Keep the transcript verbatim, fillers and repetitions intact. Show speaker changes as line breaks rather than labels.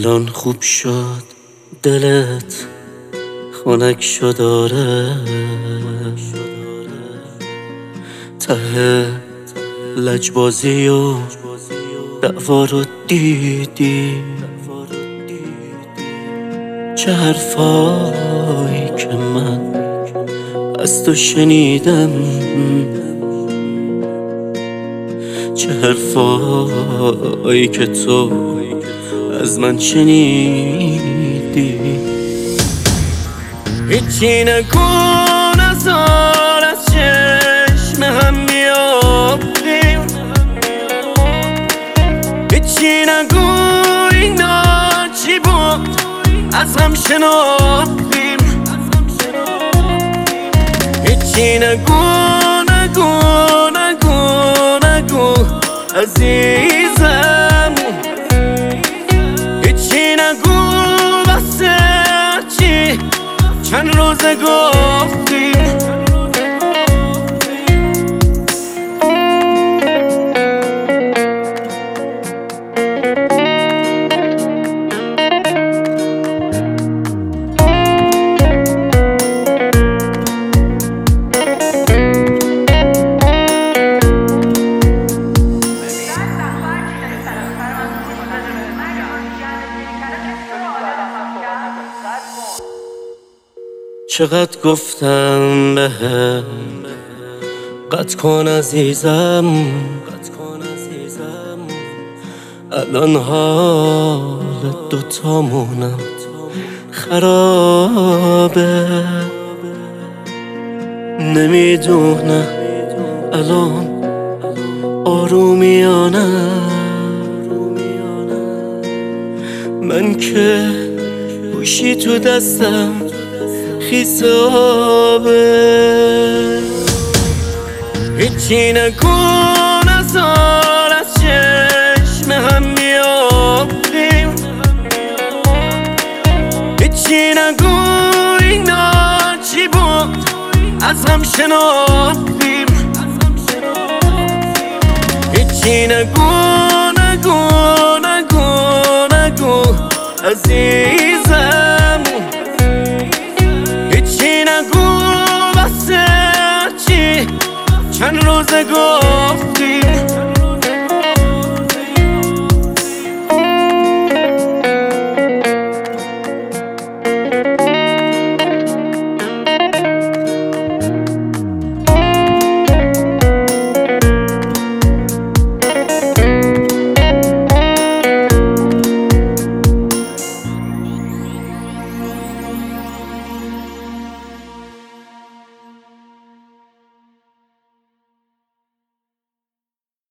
الان خوب شد دلت خنک شد آره، ته لجبازی و دعوا رو دیدی، چه حرفایی که من از تو شنیدم، چه حرفایی که تو از من شنیدی. هیچی نگو نزار از چشم هم بیافتیم، هیچی نگو اینا چی بود از هم شناختیم، هیچی نگو نگو نگو نگو عزیزم، هیچی نگو واسه چی چند روزه گفتیم. چقدر گفتم بهم قطع کن عزیزم، الان حال دوتامونم خرابه، نمیدونم الان آرومیانه من که گوشی تو دستم خیس آبه. هیچی نگو نزار از چشم هم بیافتیم، هیچی نگو اینا چی بود از هم شناختیم، هیچی نگو نگو نگو نگو عزیزم، چند روزه گفت